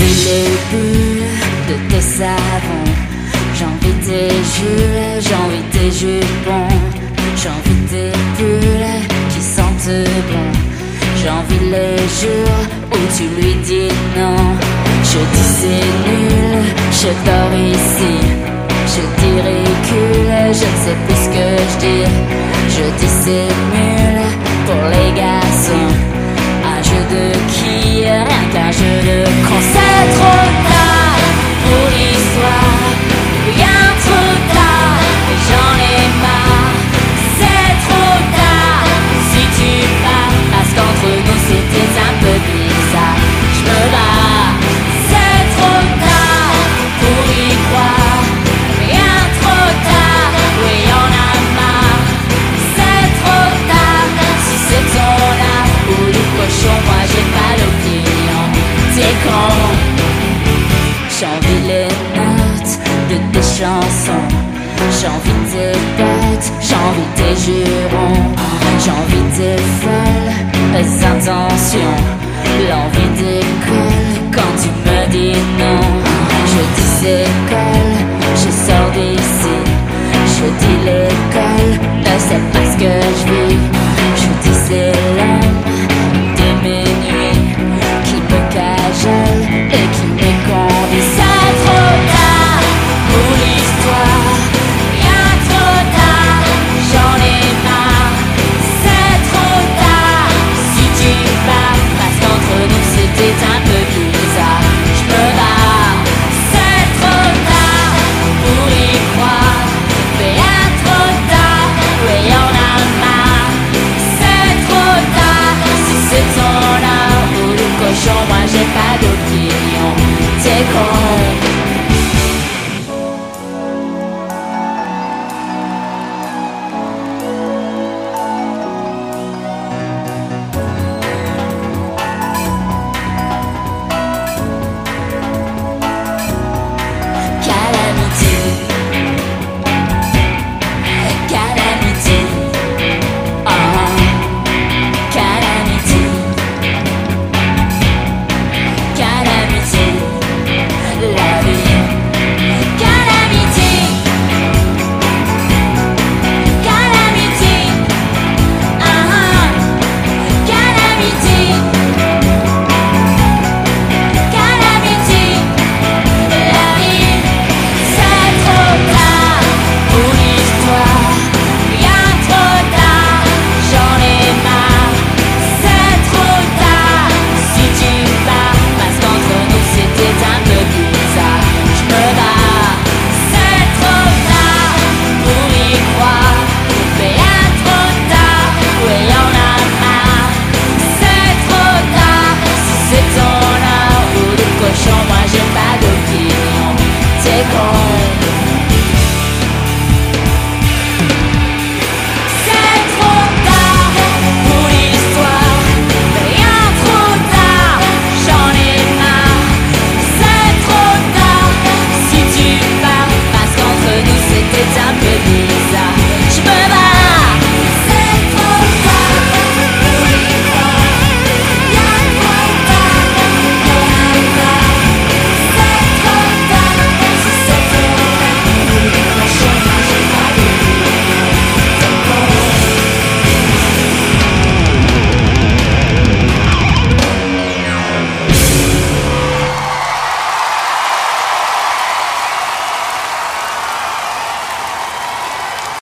J'envie les bulles de tes savons, j'envie tes jupes, j'envie tes jupons, j'envie tes pulls qui sentent bon, j'envie les jours où tu lui dis non. Je dis c'est nul, je dors ici, je dis recule, je ne sais plus ce que je dis. Je dis c'est nul pour les garçons, un jeu de qui, rien qu'un jeu de